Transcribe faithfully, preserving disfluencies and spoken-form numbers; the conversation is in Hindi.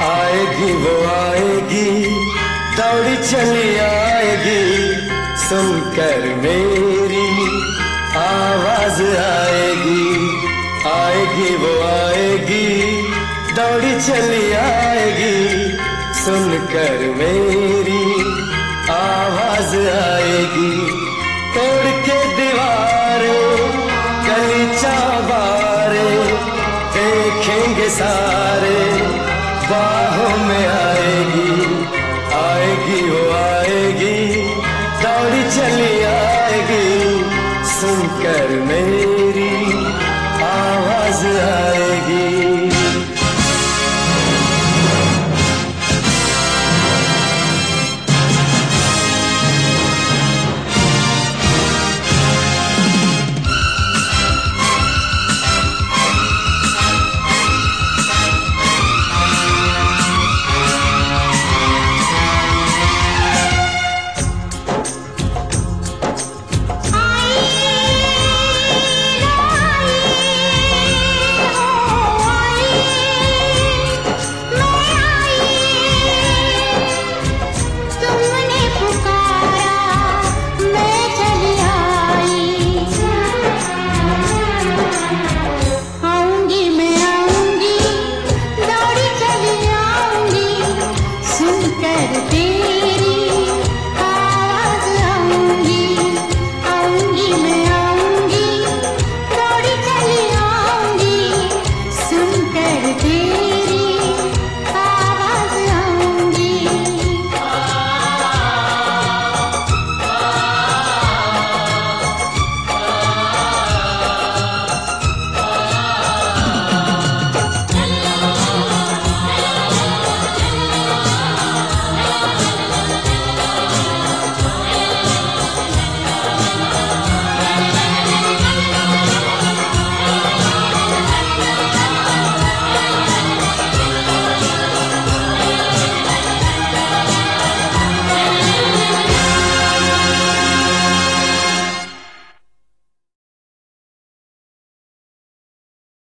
आएगी वो आएगी, दौड़ी चली आएगी, सुनकर मेरी आवाज आएगी। आएगी वो आएगी, दौड़ी चली आएगी, सुनकर मेरी आवाज आएगी। तोड़ के दीवारें गलीचा बारे देखेंगे सारे, बाहों में आएगी। आएगी वो आएगी, दौड़ी चली आएगी, सुनकर मेरी